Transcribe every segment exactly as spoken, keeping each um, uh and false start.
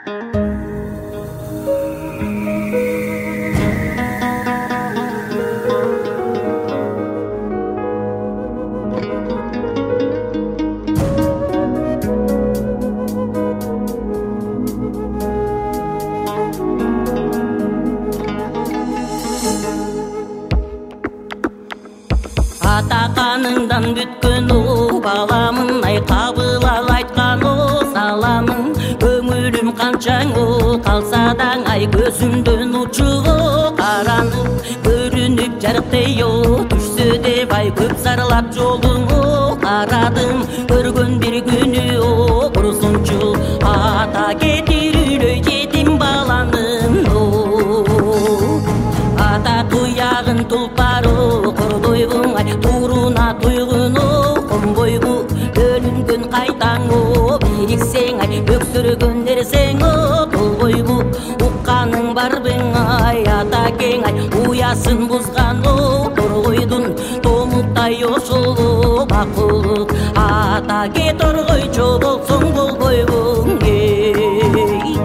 Атақаныңдан бүткөн о баламын, ай кабыл ал айткан о саламын. Көңүлүм канчаң о калса даң, ай көзүмдөн учугу каранып көрүнүп жарыктей о түшсө деп ай көп сарылап жолуңу карадым. Көргөн бир күнү о курсунчу ата кетирүүлөй жетим баланын о. Ата туягын тулпары кордойгун ай туруна туйгуну комбойгу өлүнгөн кайтаң о бириксең ай өксүргөн нерсең о толбойгу укканың барбың ай ата кең ай уясын бузган о торгойдун томуттай ошол макулук ата ке торгойчу болсоң болбойбуң эй.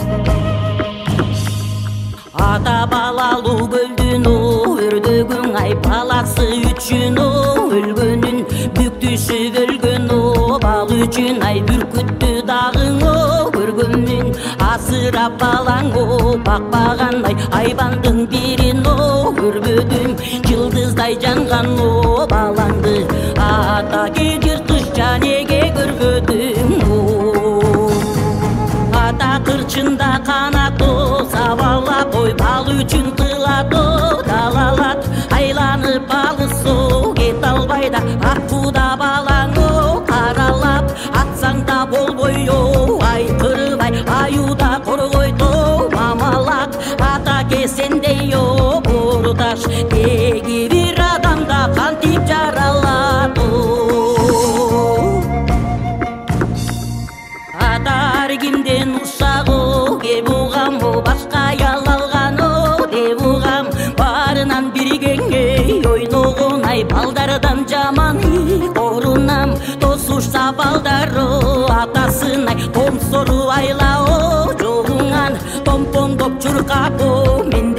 Ата балалуу көлдүн о өрдөгүң ай баласы үчүн о өлгөнүн бүктүшү өлгөн о бал үчүн ай бүркүттү дагың о көргөнмүн асырап балаң о бакпаган ай айбандын бирин о көрбөдүм жылдыздай жанган о балаңды ата ке жыртышча неге көрбөдүң о. Ата кырчында канат о сабалап ой бал үчүн кылат о далалат айланып алыс о кете албай да аккуда балаң о каралап атсаң да болбой о ай кырбай аюуда коргойт о мамалак ата ке сендей о боруташ теги бир адамда кантип жаралат о. Ата ар кимден ушак о кеп угам о башка аял алган о деп угам баарынан биригеңей ойногон ай балдардан жаман корунам тосушса балдар о атасын ай томсору айла о жолуңан томпондоп чуркап о мен